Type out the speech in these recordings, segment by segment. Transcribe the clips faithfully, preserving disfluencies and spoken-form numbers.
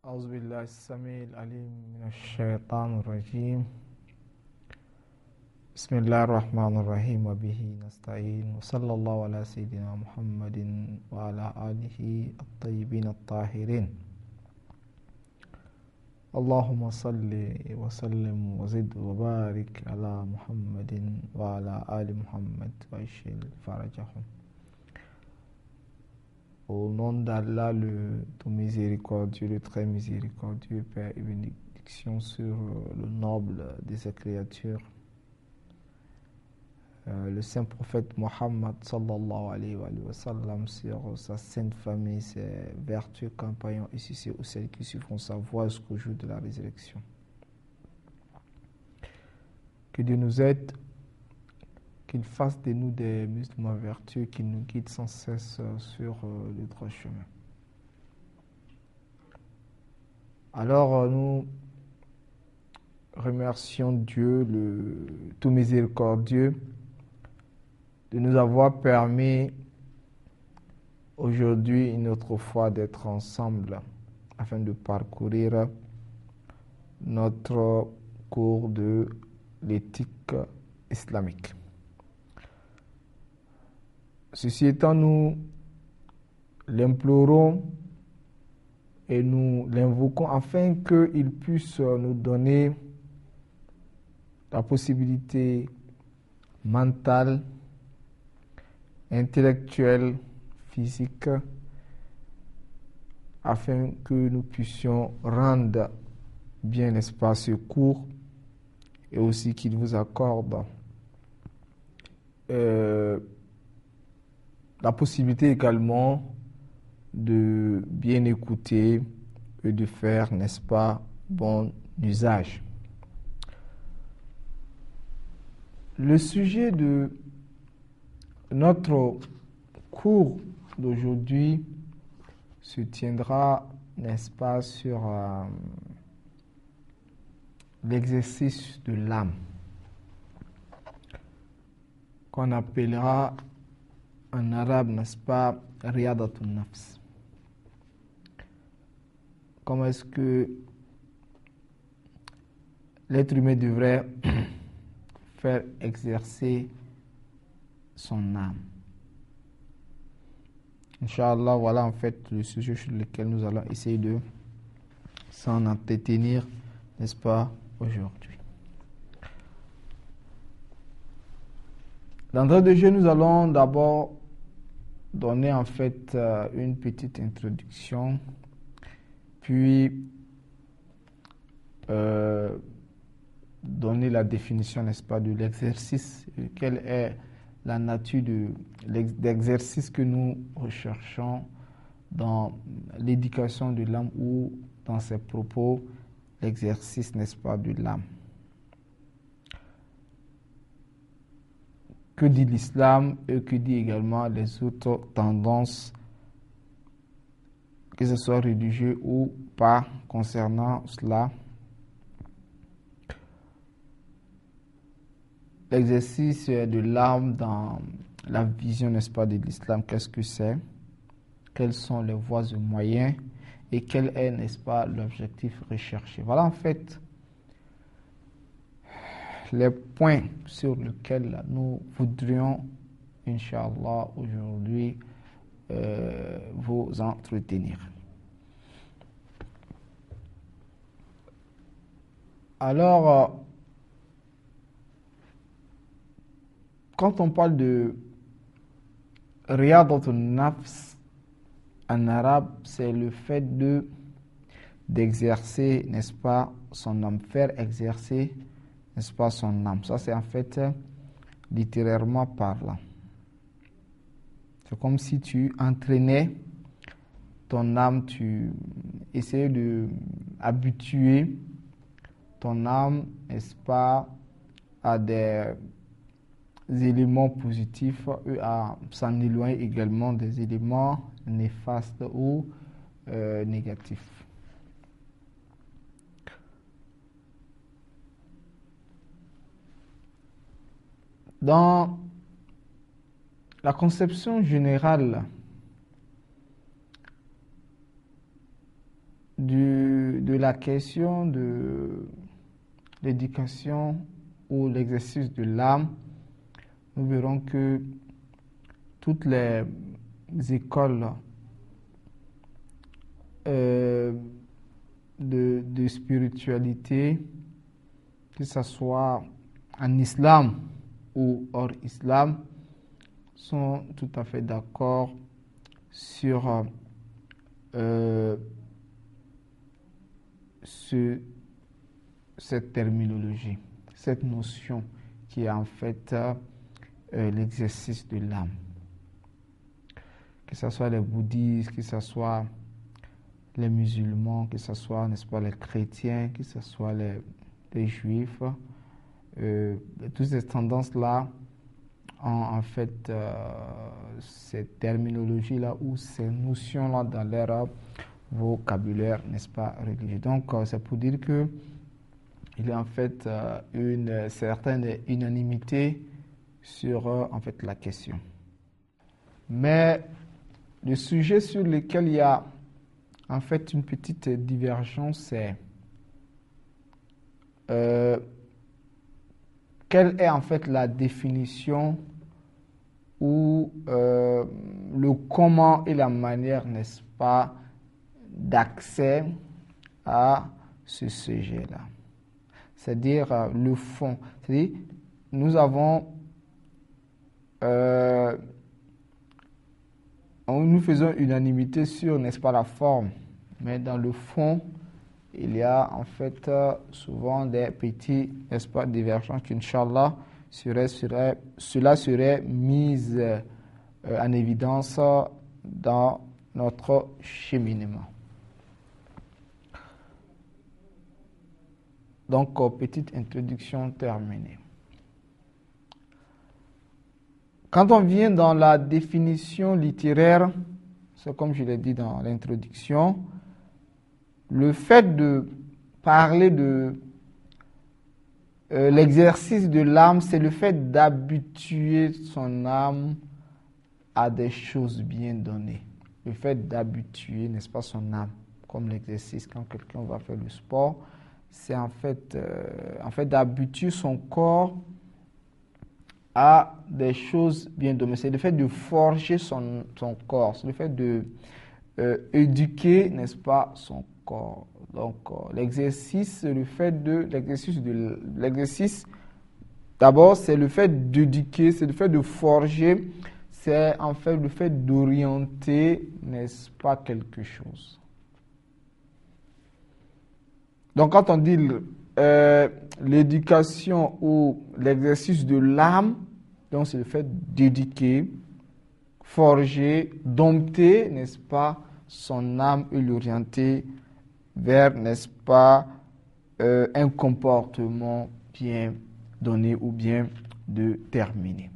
أعوذ بالله السميع العليم من الشيطان الرجيم. بسم الله الرحمن الرحيم وبه نستعين وصلى الله على سيدنا محمد وعلى آله الطيبين الطاهرين. اللهم صل وسلم وزد وبارك على محمد وعلى آل محمد واشل فرجهم. Au nom d'Allah, le tout miséricordieux, le très miséricordieux, Père et bénédiction sur le noble de ses créatures, euh, le saint prophète Mohammed sallallahu alayhi wa sallam, sur sa sainte famille, ses vertueux compagnons ici, c'est ou celles qui suivront sa voie jusqu'au jour de la résurrection. Que Dieu nous aide, qu'il fasse de nous des musulmans vertueux, qu'il nous guide sans cesse sur le droit chemin. Alors, nous remercions Dieu, le tout miséricordieux, de nous avoir permis aujourd'hui, une autre fois, d'être ensemble afin de parcourir notre cours de l'éthique islamique. Ceci étant, nous l'implorons et nous l'invoquons afin qu'il puisse nous donner la possibilité mentale, intellectuelle, physique, afin que nous puissions rendre bien, n'est-ce pas, ce cours, et aussi qu'il vous accorde euh, la possibilité également de bien écouter et de faire, n'est-ce pas, bon usage. Le sujet de notre cours d'aujourd'hui se tiendra, n'est-ce pas, sur euh, l'exercice de l'âme, qu'on appellera en arabe, n'est-ce pas, riyadatun nafs. Comment est-ce que l'être humain devrait faire exercer son âme? Inch'Allah, voilà en fait le sujet sur lequel nous allons essayer de s'en entretenir, n'est-ce pas, aujourd'hui. D'entrée de jeu, nous allons d'abord donner en fait euh, une petite introduction, puis euh, donner la définition, n'est-ce pas, de l'exercice, quelle est la nature de l'exercice que nous recherchons dans l'éducation de l'âme ou dans ses propos, l'exercice, n'est-ce pas, de l'âme. Que dit l'islam et que dit également les autres tendances, que ce soit religieux ou pas, concernant cela. L'exercice de l'âme dans la vision, n'est-ce pas, de l'islam, qu'est-ce que c'est? Quelles sont les voies et moyens? Et quel est, n'est-ce pas, l'objectif recherché? Voilà en fait les points sur lesquels nous voudrions, Inch'Allah, aujourd'hui euh, vous entretenir. Alors, euh, quand on parle de riyadatun nafs en arabe, c'est le fait de d'exercer, n'est-ce pas, son âme, faire exercer, n'est-ce pas, son âme. Ça, c'est en fait littérairement parlant. C'est comme si tu entraînais ton âme, tu essayais de habituer ton âme, n'est-ce pas, à des éléments positifs et à s'en éloigner également des éléments néfastes ou euh, négatifs. Dans la conception générale du de la question de l'éducation ou l'exercice de l'âme, nous verrons que toutes les écoles euh, de, de spiritualité, que ce soit en islam ou hors islam, sont tout à fait d'accord sur euh, ce, cette terminologie, cette notion qui est en fait euh, l'exercice de l'âme. Que ce soit les bouddhistes, que ce soit les musulmans, que ce soit, n'est-ce pas, les chrétiens, que ce soit les, les juifs, euh, toutes ces tendances-là ont en fait euh, cette terminologie-là ou ces notions-là dans leur vocabulaire, n'est-ce pas, religieux. Donc, euh, c'est pour dire que il y a en fait euh, une certaine unanimité sur euh, en fait la question. Mais le sujet sur lequel il y a en fait une petite divergence, c'est euh, quelle est en fait la définition ou euh, le comment et la manière, n'est-ce pas, d'accès à ce sujet-là. C'est-à-dire euh, le fond. C'est-à-dire, nous avons, euh, nous faisons unanimité sur, n'est-ce pas, la forme, mais dans le fond, il y a en fait euh, souvent des petits, n'est-ce pas, divergences qu'Inch'Allah, serait, serait, cela serait mis euh, en évidence dans notre cheminement. Donc, euh, petite introduction terminée. Quand on vient dans la définition littéraire, c'est comme je l'ai dit dans l'introduction, le fait de parler de euh, l'exercice de l'âme, c'est le fait d'habituer son âme à des choses bien données. Le fait d'habituer, n'est-ce pas, son âme, comme l'exercice quand quelqu'un va faire le sport, c'est en fait, euh, en fait d'habituer son corps à des choses bien données. C'est le fait de forger son, son corps, c'est le fait de euh, éduquer, n'est-ce pas, son corps. Donc euh, l'exercice, c'est le fait de l'exercice de l'exercice. D'abord, c'est le fait d'éduquer, c'est le fait de forger, c'est en fait le fait d'orienter, n'est-ce pas, quelque chose. Donc quand on dit euh, l'éducation ou l'exercice de l'âme, donc c'est le fait d'éduquer, forger, dompter, n'est-ce pas, son âme et l'orienter vers, n'est-ce pas, euh, un comportement bien donné ou bien déterminé.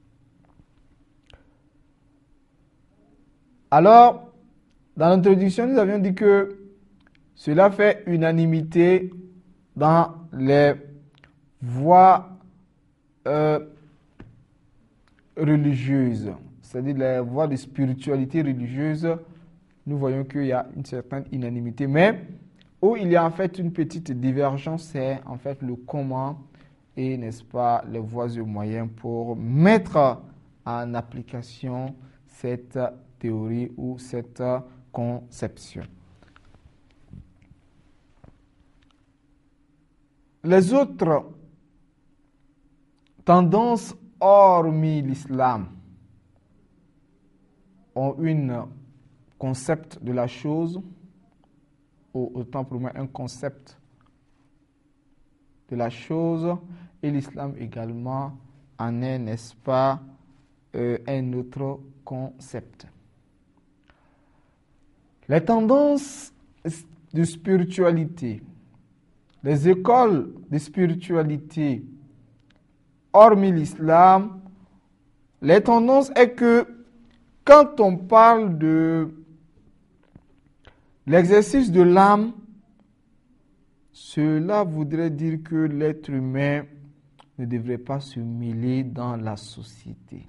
Alors, dans l'introduction, nous avions dit que cela fait unanimité dans les voies euh, religieuses, c'est-à-dire les voies de spiritualité religieuse. Nous voyons qu'il y a une certaine unanimité, mais où il y a en fait une petite divergence, c'est en fait le comment et, n'est-ce pas, les voies et moyens pour mettre en application cette théorie ou cette conception. Les autres tendances hormis l'islam ont un concept de la chose, ou autant pour moi un concept de la chose, et l'islam également en est, n'est-ce pas, euh, un autre concept. Les tendances de spiritualité, les écoles de spiritualité, hormis l'islam, les tendances est que quand on parle de l'exercice de l'âme, cela voudrait dire que l'être humain ne devrait pas se mêler dans la société.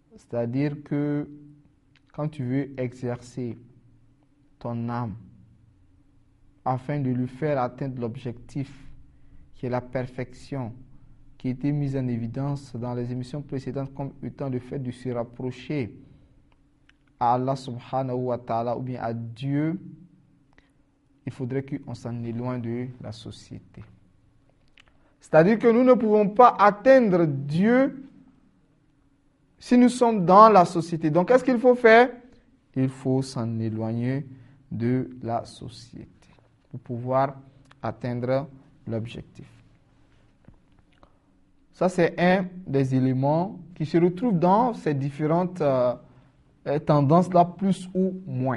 C'est-à-dire que quand tu veux exercer ton âme afin de lui faire atteindre l'objectif qui est la perfection, qui a été mise en évidence dans les émissions précédentes comme étant le fait de se rapprocher à Allah subhanahu wa ta'ala ou bien à Dieu, il faudrait qu'on s'en éloigne de la société. C'est-à-dire que nous ne pouvons pas atteindre Dieu si nous sommes dans la société. Donc, qu'est-ce qu'il faut faire? Il faut s'en éloigner de la société pour pouvoir atteindre l'objectif. Ça, c'est un des éléments qui se retrouvent dans ces différentes euh, tendances-là, plus ou moins.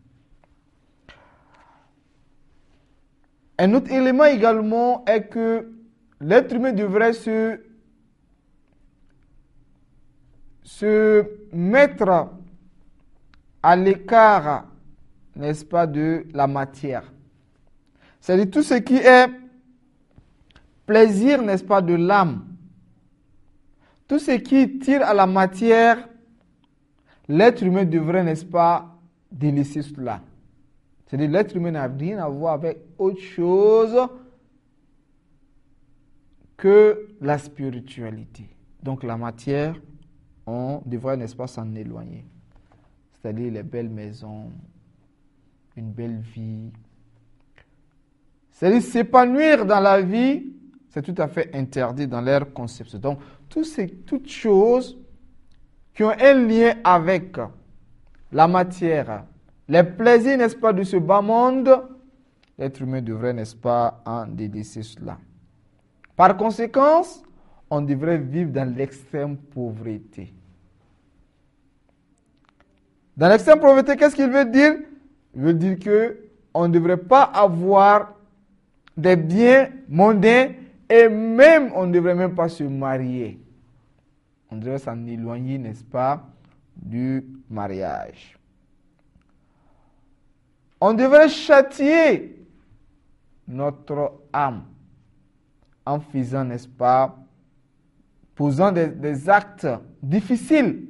Un autre élément également est que l'être humain devrait se, se mettre à l'écart, n'est-ce pas, de la matière. C'est-à-dire tout ce qui est plaisir, n'est-ce pas, de l'âme. Tout ce qui tire à la matière, l'être humain devrait, n'est-ce pas, délaisser cela. C'est-à-dire l'être humain n'a rien à voir avec autre chose que la spiritualité. Donc la matière, on devrait, n'est-ce pas, s'en éloigner. C'est-à-dire les belles maisons, une belle vie. C'est-à-dire s'épanouir dans la vie, c'est tout à fait interdit dans leur conception. Donc, tout ces, toutes choses qui ont un lien avec la matière, les plaisirs, n'est-ce pas, de ce bas monde, l'être humain devrait, n'est-ce pas, en délaisser cela. Par conséquent, on devrait vivre dans l'extrême pauvreté. Dans l'extrême pauvreté, qu'est-ce qu'il veut dire? Il veut dire qu'on ne devrait pas avoir des biens mondains et même on ne devrait même pas se marier. On devrait s'en éloigner, n'est-ce pas, du mariage. On devrait châtier notre âme en faisant, n'est-ce pas, posant des, des actes difficiles.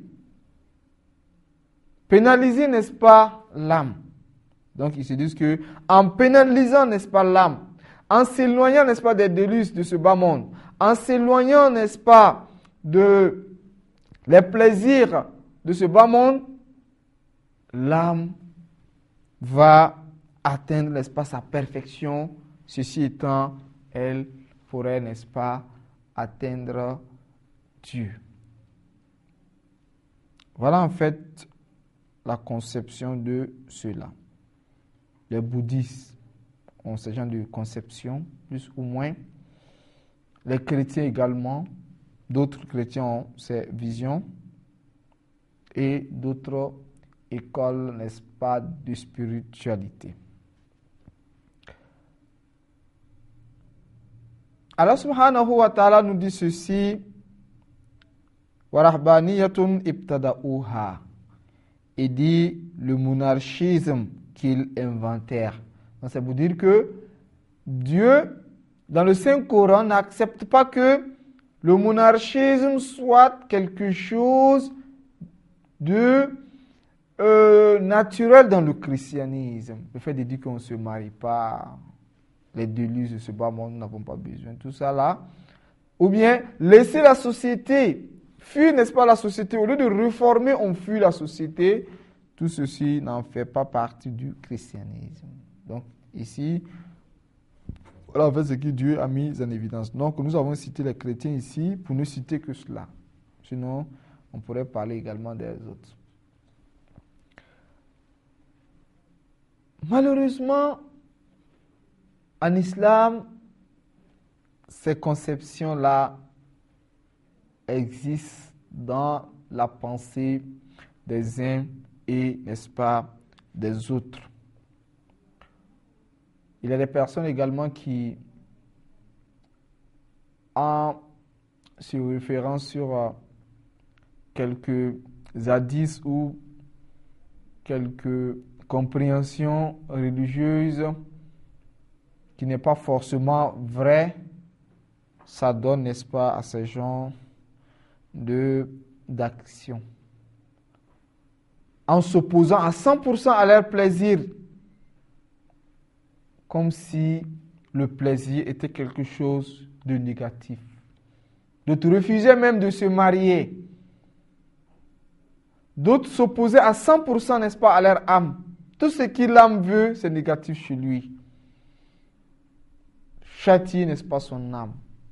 Pénaliser, n'est-ce pas, l'âme. Donc, ils se disent que en pénalisant, n'est-ce pas, l'âme, en s'éloignant, n'est-ce pas, des délices de ce bas monde, en s'éloignant, n'est-ce pas, de les plaisirs de ce bas monde, l'âme va atteindre, n'est-ce pas, sa perfection. Ceci étant, elle pourrait, n'est-ce pas, atteindre Dieu. Voilà en fait la conception de cela. Les bouddhistes ont ce genre de conception, plus ou moins. Les chrétiens également, d'autres chrétiens ont ces visions et d'autres écoles, n'est-ce pas, de spiritualité. Allah subhanahu wa ta'ala nous dit ceci: wa rahbaniyatun ibtada'uha, et dit le monarchisme qu'ils inventèrent. Donc ça veut dire que Dieu, dans le Saint-Coran, n'accepte pas que le monarchisme soit quelque chose de euh, naturel dans le christianisme. Le fait de dire qu'on ne se marie pas, les délices de ce bas monde, nous n'avons pas besoin, tout ça là. Ou bien laisser la société, fuir, n'est-ce pas, la société. Au lieu de réformer, on fuit la société. Tout ceci n'en fait pas partie du christianisme. Donc ici, voilà en fait ce que Dieu a mis en évidence. Donc nous avons cité les chrétiens ici pour ne citer que cela. Sinon, on pourrait parler également des autres. Malheureusement, en islam, ces conceptions-là existent dans la pensée des uns et, n'est-ce pas, des autres. Il y a des personnes également qui, en se référant sur euh, quelques hadiths ou quelques compréhensions religieuses qui n'est pas forcément vraie, ça donne, n'est-ce pas, à ces gens de, d'action. En s'opposant à cent pour cent à leur plaisir comme si le plaisir était quelque chose de négatif. D'autres refusaient même de se marier. D'autres s'opposaient à cent pour cent, n'est-ce pas, à leur âme. Tout ce que l'âme veut, c'est négatif chez lui. Châtier, n'est-ce pas, son âme.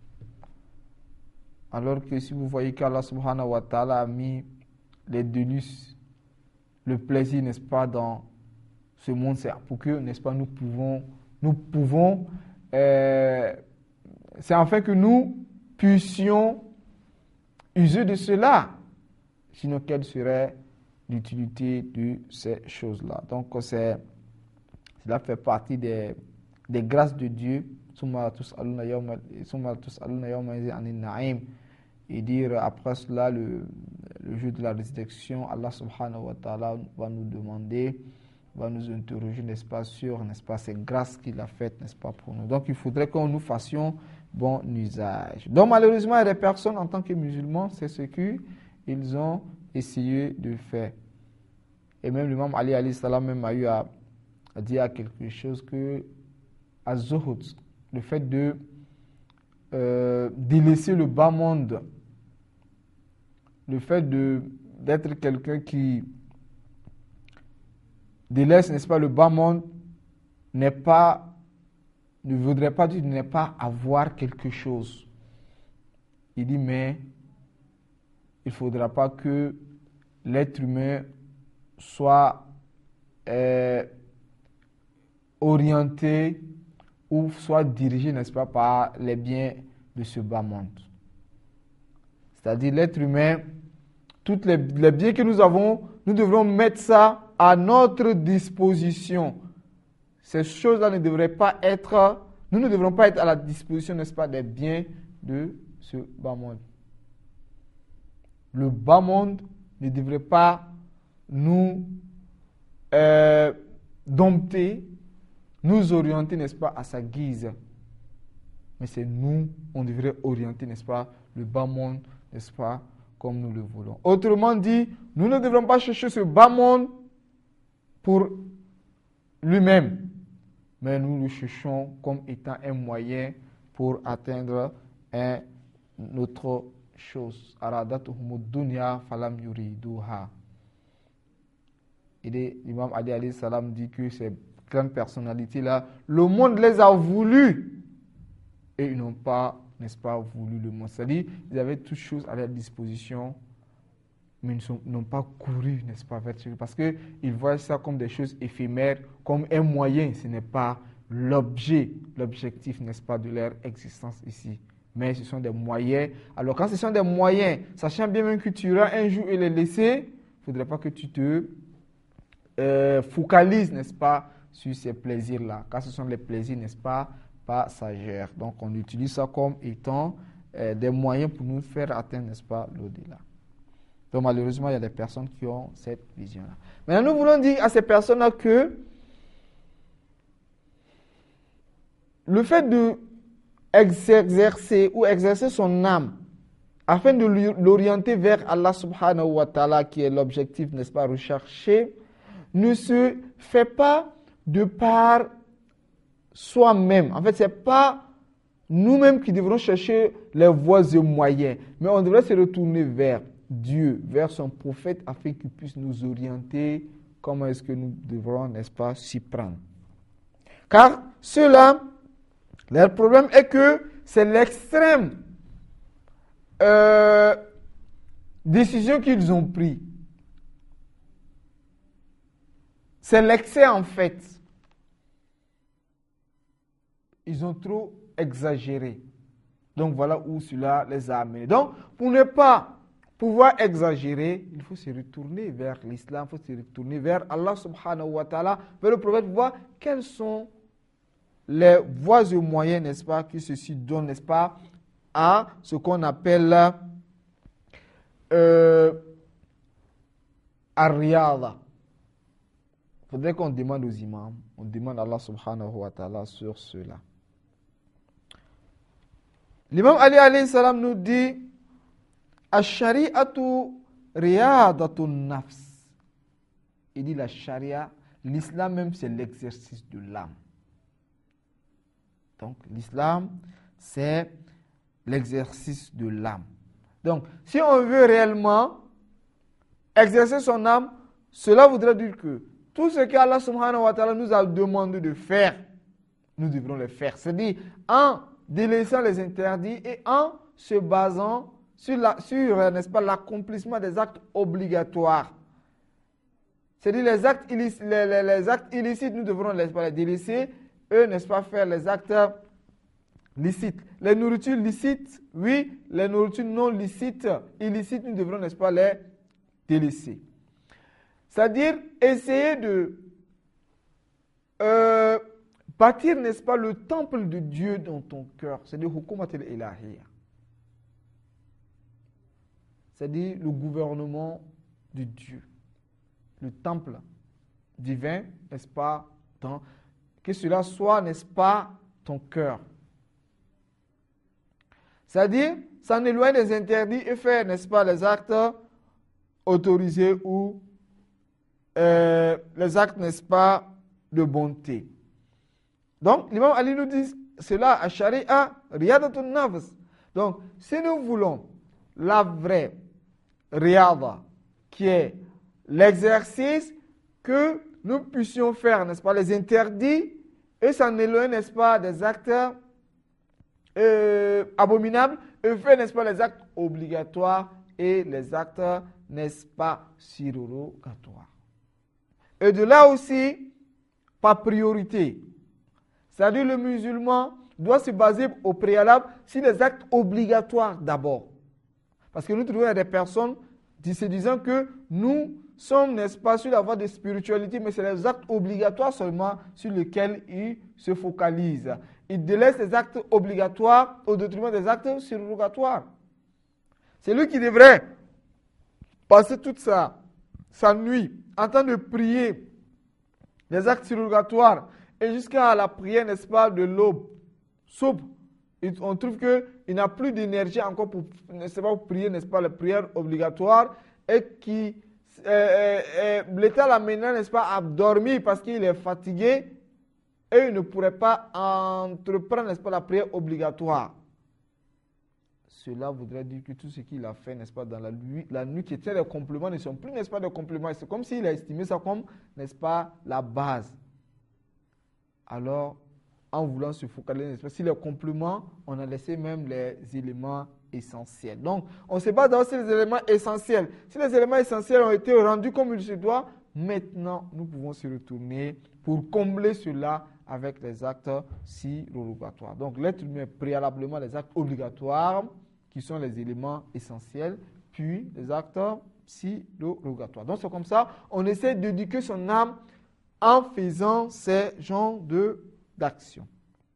Alors que si vous voyez qu'Allah subhanahu wa ta'ala a mis les délices, le plaisir, n'est-ce pas, dans ce monde, c'est pour que, n'est-ce pas, nous pouvons, nous pouvons, euh, c'est afin que nous puissions user de cela. Sinon, quelle serait l'utilité de ces choses-là? Donc, c'est, cela fait partie des, des grâces de Dieu. Et dire après cela, le, le jour de la résurrection, Allah subhanahu wa ta'ala va nous demander, va nous interroger, n'est-ce pas, sur, n'est-ce pas, ces grâces qu'il a faites, n'est-ce pas, pour nous. Donc, il faudrait que nous fassions bon usage. Donc, malheureusement, il y a des personnes, en tant que musulmans, c'est ce qu'ils ont essayé de faire. Et même l'imam Ali alayhi salam même a eu à, à dire à quelque chose que az-zuhud, le fait de euh, délaisser le bas monde, le fait de d'être quelqu'un qui délaisse, n'est-ce pas, le bas monde, n'est pas, ne voudrait pas dire ne pas avoir quelque chose. Il dit, mais il ne faudra pas que l'être humain soit euh, orienté ou soit dirigé, n'est-ce pas, par les biens de ce bas monde. C'est-à-dire l'être humain, tous les, les biens que nous avons, nous devrons mettre ça à notre disposition. Ces choses-là ne devraient pas être, nous ne devrons pas être à la disposition, n'est-ce pas, des biens de ce bas monde. Le bas monde ne devrait pas nous euh, dompter, nous orienter, n'est-ce pas, à sa guise. Mais c'est nous, on devrait orienter, n'est-ce pas, le bas monde, n'est-ce pas, comme nous le voulons. Autrement dit, nous ne devrons pas chercher ce bas monde pour lui-même, mais nous le cherchons comme étant un moyen pour atteindre un autre chose. Aradatuhumud dunya falam yuriduha. L'imam Ali alayhi salam dit que ces grandes personnalités-là, le monde les a voulu et ils n'ont pas, n'est-ce pas, voulu le monde. C'est-à-dire, ils avaient toutes choses à leur disposition, mais ils n'ont pas couru, n'est-ce pas, vers Dieu, parce qu'ils voient ça comme des choses éphémères, comme un moyen. Ce n'est pas l'objet, l'objectif, n'est-ce pas, de leur existence ici. Mais ce sont des moyens. Alors, quand ce sont des moyens, sachant bien même que tu iras un jour et les laisser, il ne faudrait pas que tu te euh, focalises, n'est-ce pas, sur ces plaisirs-là. Car ce sont les plaisirs, n'est-ce pas, passagers. Donc, on utilise ça comme étant euh, des moyens pour nous faire atteindre, n'est-ce pas, l'au-delà. Donc, malheureusement, il y a des personnes qui ont cette vision-là. Maintenant, nous voulons dire à ces personnes-là que le fait de exercer ou exercer son âme afin de l'orienter vers Allah subhanahu wa ta'ala, qui est l'objectif, n'est-ce pas, recherché, ne se fait pas de par soi-même. En fait, ce n'est pas nous-mêmes qui devrons chercher les voies et moyens, mais on devrait se retourner vers Dieu, vers son prophète, afin qu'il puisse nous orienter comment est-ce que nous devrons, n'est-ce pas, s'y prendre. Car ceux-là, leur problème est que c'est l'extrême euh, décision qu'ils ont prise. C'est l'excès en fait. Ils ont trop exagéré. Donc voilà où cela les a amenés. Donc pour ne pas pouvoir exagérer, il faut se retourner vers l'islam, il faut se retourner vers Allah subhanahu wa ta'ala, vers le prophète, voir quels sont les voies et moyens, n'est-ce pas, qui ceci donne, n'est-ce pas, à ce qu'on appelle euh, ar-riyada. Il faudrait qu'on demande aux imams, on demande à Allah subhanahu wa ta'ala sur cela. L'imam Ali alayhi salam nous dit Ash-shari'atu riyadatun nafs. Il dit la charia, l'islam même c'est l'exercice de l'âme. Donc, l'islam, c'est l'exercice de l'âme. Donc, si on veut réellement exercer son âme, cela voudrait dire que tout ce qu'Allah subhanahu wa ta'ala nous a demandé de faire, nous devrons le faire. C'est-à-dire en délaissant les interdits et en se basant sur, la, sur n'est-ce pas, l'accomplissement des actes obligatoires. C'est-à-dire les actes illicites, les, les, les actes illicites, nous devrons n'est-ce pas, les délaisser, eux, n'est-ce pas, faire les actes licites. Les nourritures licites, oui, les nourritures non licites, illicites, nous devrons, n'est-ce pas, les délaisser. C'est-à-dire essayer de euh, bâtir, n'est-ce pas, le temple de Dieu dans ton cœur. C'est-à-dire hukumat al-ilahiyya. C'est-à-dire le gouvernement de Dieu. Le temple divin, n'est-ce pas, dans, que cela soit, n'est-ce pas, ton cœur. C'est-à-dire s'en éloigner des interdits et faire, n'est-ce pas, les actes autorisés ou euh, les actes, n'est-ce pas, de bonté. Donc, l'imam Ali nous dit cela à Sharia, riyadatun nafs. Donc, si nous voulons la vraie riyada, qui est l'exercice que nous puissions faire, n'est-ce pas, les interdits et s'en éloigner, n'est-ce pas, des actes euh, abominables et faire, n'est-ce pas, les actes obligatoires et les actes, n'est-ce pas, surrogatoires. Et de là aussi, par priorité. C'est-à-dire le musulman doit se baser au préalable sur les actes obligatoires d'abord. Parce que nous trouvons des personnes se disant que nous sommes, n'est-ce pas, sur la voie de spiritualité, mais c'est les actes obligatoires seulement sur lesquels ils se focalisent. Ils délaissent les actes obligatoires au détriment des actes surrogatoires. C'est lui qui devrait passer toute sa, sa nuit en train de prier les actes surrogatoires et jusqu'à la prière, n'est-ce pas, de l'aube. Soupe. On trouve qu'il n'a plus d'énergie encore pour, n'est-ce pas, pour prier, n'est-ce pas, la prière obligatoire et qui euh, euh, l'état là maintenant, n'est-ce pas, a dormi parce qu'il est fatigué et il ne pourrait pas entreprendre, n'est-ce pas, la prière obligatoire. Cela voudrait dire que tout ce qu'il a fait, n'est-ce pas, dans la nuit, la nuit qui était des compléments ne sont plus, n'est-ce pas, des compléments. C'est comme s'il a estimé ça comme, n'est-ce pas, la base. Alors, en voulant se focaliser, n'est-ce pas, sur les compléments, on a laissé même les éléments essentiels. Donc, on se base dans les éléments essentiels. Si les éléments essentiels ont été rendus comme il se doit, maintenant, nous pouvons se retourner pour combler cela avec les actes surrogatoires. Donc, l'être humain, préalablement, les actes obligatoires, qui sont les éléments essentiels, puis les actes surrogatoires. Donc, c'est comme ça, on essaie d'éduquer son âme en faisant ces genres de d'action.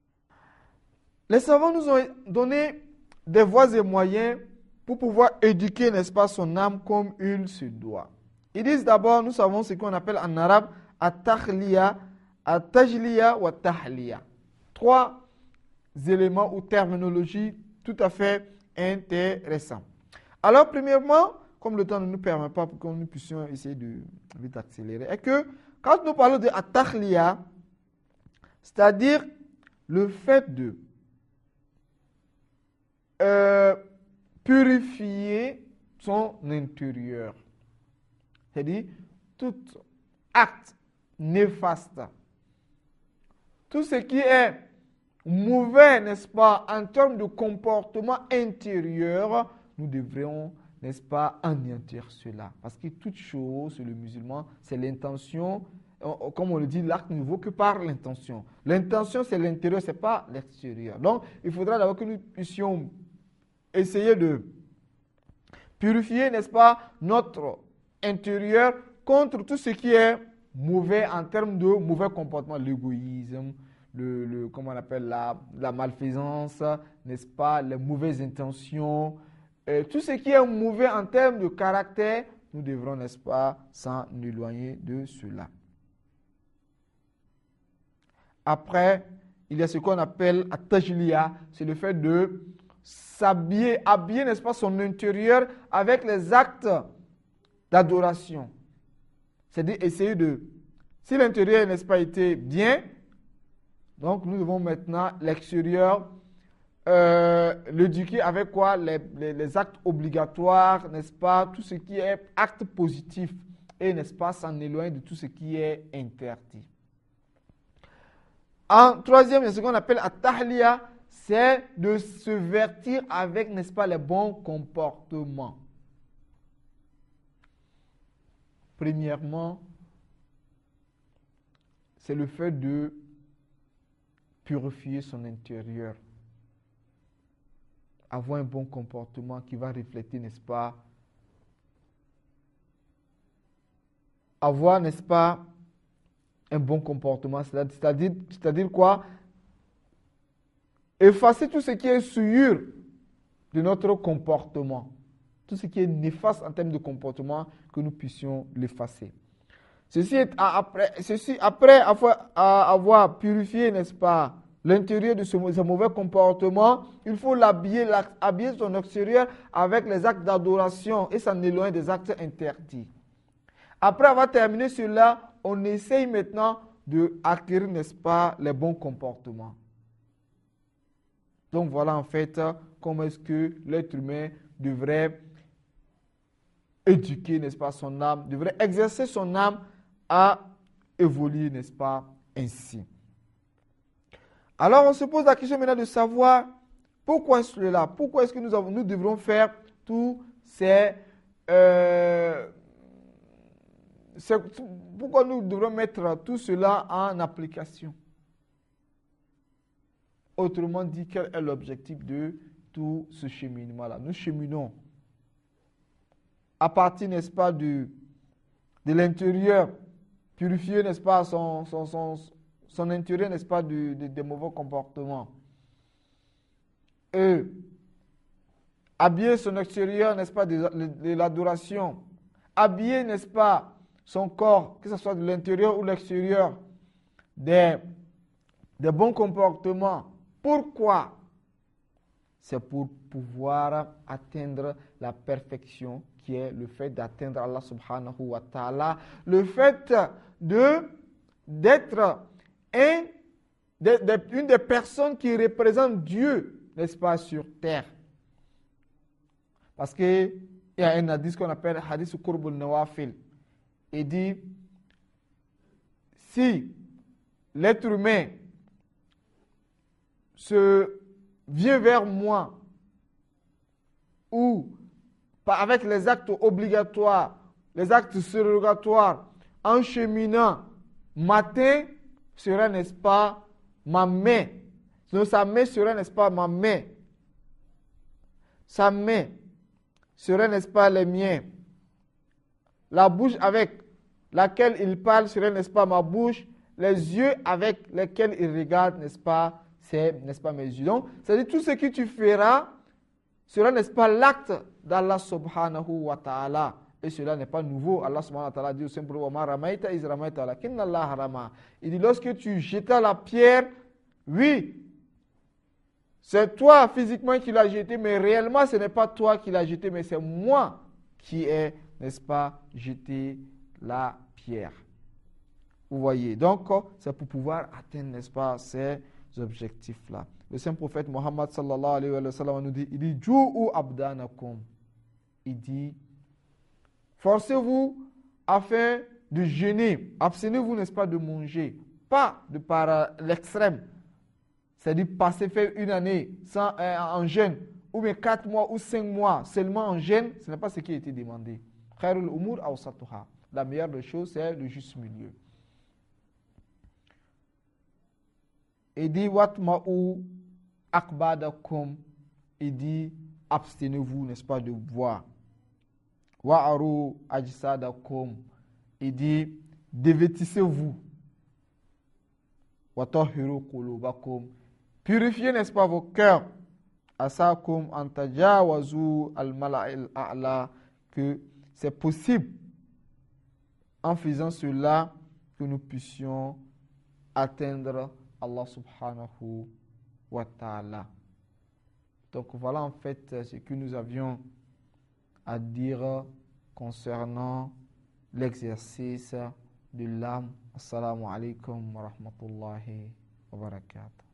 Les savants nous ont donné des voies et moyens pour pouvoir éduquer, n'est-ce pas, son âme comme il se doit. Ils disent d'abord, nous savons ce qu'on appelle en arabe at-takhliya, at-tajliya ou at-tahliya. Trois éléments ou terminologies tout à fait intéressants. Alors, premièrement, comme le temps ne nous permet pas pour que nous puissions essayer de vite accélérer, est que quand nous parlons de at-takhliya, c'est-à-dire le fait de euh, purifier son intérieur. C'est-à-dire tout acte néfaste, tout ce qui est mauvais, n'est-ce pas, en termes de comportement intérieur, nous devrions, n'est-ce pas, anéantir cela. Parce que toute chose, le musulman, c'est l'intention. Comme on le dit, l'acte ne vaut que par l'intention. L'intention, c'est l'intérieur, ce n'est pas l'extérieur. Donc, il faudra d'abord que nous puissions essayer de purifier, n'est-ce pas, notre intérieur contre tout ce qui est mauvais en termes de mauvais comportement, l'égoïsme, le, le, comment on appelle, la, la malfaisance, n'est-ce pas, les mauvaises intentions, euh, tout ce qui est mauvais en termes de caractère, nous devrons, n'est-ce pas, s'en éloigner de cela. Après, il y a ce qu'on appelle at-tajliya, c'est le fait de s'habiller, habiller, n'est-ce pas, son intérieur avec les actes d'adoration. C'est-à-dire essayer de, si l'intérieur, n'est-ce pas, était bien, Donc, nous devons maintenant l'extérieur euh, l'éduquer avec quoi? Les, les, les actes obligatoires, n'est-ce pas? Tout ce qui est acte positif. Et, n'est-ce pas, s'en éloigner de tout ce qui est interdit. En troisième, il y a ce qu'on appelle at-tahliya, c'est de se vertir avec, n'est-ce pas, les bons comportements. Premièrement, c'est le fait de purifier son intérieur. Avoir un bon comportement qui va refléter, n'est-ce pas, avoir, n'est-ce pas, un bon comportement, c'est-à-dire, c'est-à-dire quoi? Effacer tout ce qui est souillure de notre comportement. Tout ce qui est néfaste en termes de comportement, que nous puissions l'effacer. Ceci, est après, ceci après avoir, avoir purifié, n'est-ce pas, l'intérieur de ce, ce mauvais comportement, il faut l'habiller, habiller son extérieur avec les actes d'adoration et s'en éloigner des actes interdits. Après avoir terminé cela, on essaye maintenant d'acquérir, n'est-ce pas, les bons comportements. Donc voilà en fait comment est-ce que l'être humain devrait éduquer, n'est-ce pas, son âme, devrait exercer son âme à évoluer, n'est-ce pas, ainsi. Alors on se pose la question maintenant de savoir pourquoi cela, pourquoi est-ce que nous, avons, nous devrons faire tous ces... Euh, pourquoi nous devrons mettre tout cela en application. Autrement dit, quel est l'objectif de tout ce cheminement-là? Nous cheminons à partir, n'est-ce pas, de, de l'intérieur, purifier, n'est-ce pas, son, son, son, son intérieur, n'est-ce pas, de, de, de mauvais comportements. Et habiller son extérieur, n'est-ce pas, de, de, de l'adoration. Habiller, n'est-ce pas, son corps, que ce soit de l'intérieur ou de l'extérieur, des, des bons comportements. Pourquoi? C'est pour pouvoir atteindre la perfection qui est le fait d'atteindre Allah subhanahu wa ta'ala, le fait de, d'être un, de, de, une des personnes qui représente Dieu, n'est-ce pas, sur terre. Parce qu'il y a un hadith qu'on appelle hadith Qurbul Nawafil. Il dit, si l'être humain se vient vers moi ou avec les actes obligatoires, les actes surrogatoires, en cheminant, matin sera, n'est-ce pas, ma main. Donc, sa main sera, n'est-ce pas, ma main. Sa main sera, n'est-ce pas, les miens. La bouche avec laquelle il parle serait, n'est-ce pas, ma bouche. Les yeux avec lesquels il regarde, n'est-ce pas, c'est, n'est-ce pas, mes yeux. Donc, c'est-à-dire tout ce que tu feras sera, n'est-ce pas, l'acte d'Allah subhanahu wa ta'ala. Et cela n'est pas nouveau. Allah subhanahu wa ta'ala dit simplement, il dit, lorsque tu jetas la pierre, oui, c'est toi physiquement qui l'as jeté, mais réellement, ce n'est pas toi qui l'as jeté, mais c'est moi qui ai, n'est-ce pas, jeté la pierre. Vous voyez, donc, c'est pour pouvoir atteindre, n'est-ce pas, ces objectifs-là. Le saint prophète Mohammed sallallahu alayhi wa sallam nous dit, il dit, Jou'u abdanakum. Il dit, forcez-vous afin de jeûner. Abstenez-vous, n'est-ce pas, de manger. Pas de par l'extrême. C'est-à-dire passer faire une année sans, euh, en jeûne, ou bien quatre mois ou cinq mois seulement en jeûne, ce n'est pas ce qui a été demandé. Khairul umur awsatuha. La meilleure des choses, c'est le juste milieu. Il dit, watma'u akbadakum. Il dit, abstenez-vous, n'est-ce pas, de boire. Wa'aru ajsadakum. Il dit, dévêtissez-vous. Watahiru qulubakum. Purifiez, n'est-ce pas, vos cœurs. Asakum antajawazu al-mala'il a'la. Que c'est possible, en faisant cela, que nous puissions atteindre Allah subhanahu wa ta'ala. Donc voilà en fait ce que nous avions à dire concernant l'exercice de l'âme. Assalamu alaikum wa rahmatullahi wa wa barakatuh.